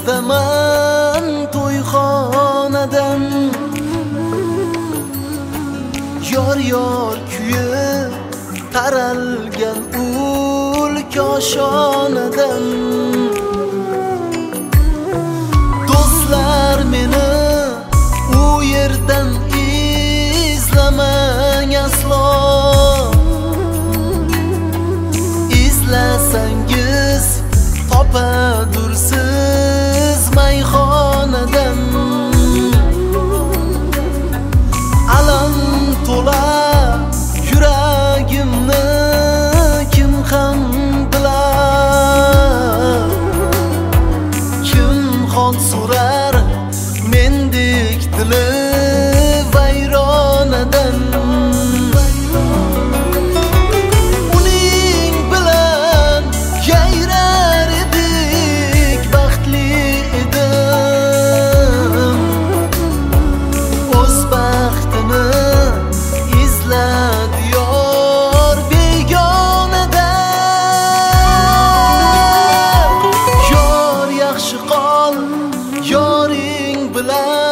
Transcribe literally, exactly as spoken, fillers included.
esdaman to'yxonadan yor yor kuyi taralgan ul koshonadan do'stlar meni u yerdan izlamang aslo izlasangiz topadursiz mayxonadan alam to'la yuragimni kim ham bilar kim xon so'rar mendek dili vayronadan uning bilan yayrar edik baxtli edim o'z baxtini izladi yor begonadan yor yaxshi qol yoring bilan